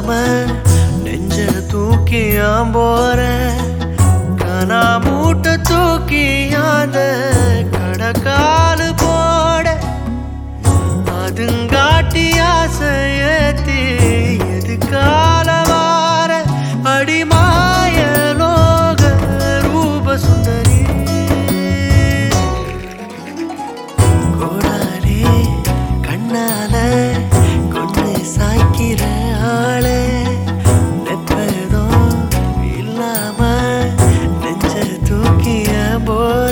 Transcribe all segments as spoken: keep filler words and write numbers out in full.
இல்லாம நெஞ்ச தூக்கியாம் போற கனா மூட்டை தூக்கியாத கடக்காலு போட அதுங்காட்டி ஆசையத்தி எது கால வார அடிமாய லோக ரூப சுந்தரி கோடாலே கண்ணால கொண்டு சாய்க்கிற ஆளே நெப்பதும் இல்லாம நெஞ்ச தூக்கிய போற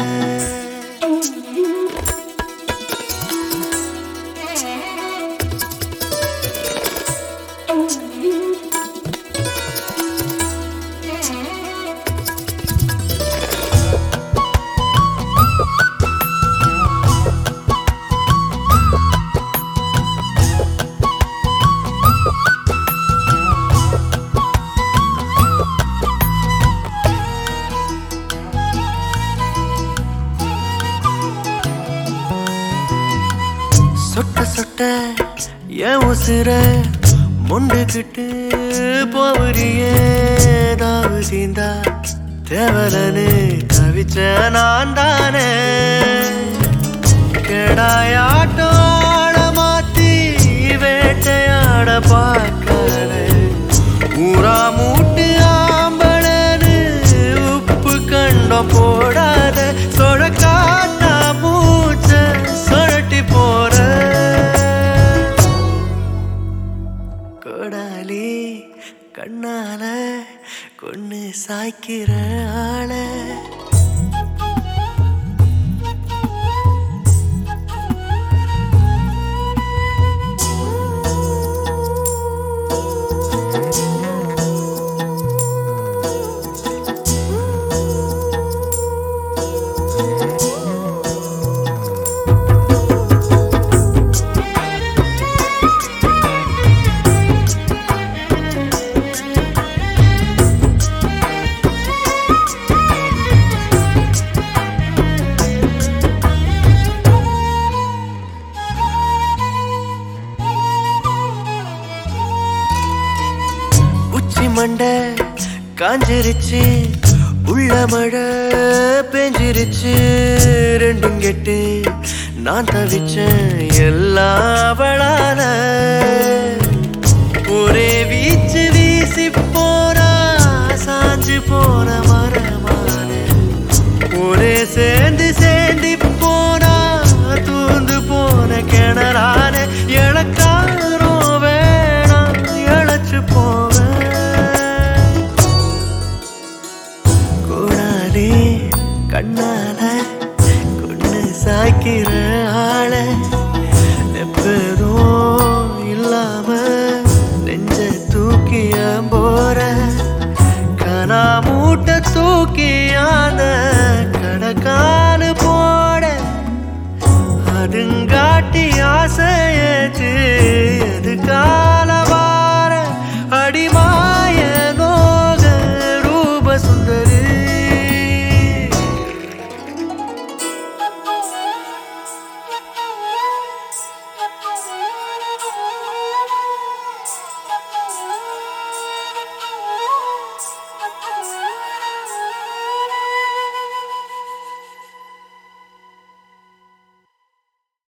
சொட்ட சொட்ட என் உசுர முண்டுகிட்டு போவரியே தாவு தீந்தா தேவலனு தவிச்ச நான் தானே கெடாயாட்டம் ஆட மாத்தி வேட்டையாட பார்க்காத ஊரா மூட்டு ஆம்பளனு உப்பு கண்டம் போடாத சொழக்காத்தா மூச்ச சொழட்டி போற கோடாலி கண்ணால கொண்டு சாய்க்கிற ஆள மண்ட காஞ்சிருச்சு உள்ள மழை பெஞ்சிருச்சு ரெண்டும் கெட்டு நான் தவிச்சேன் எல்லாம் அவளால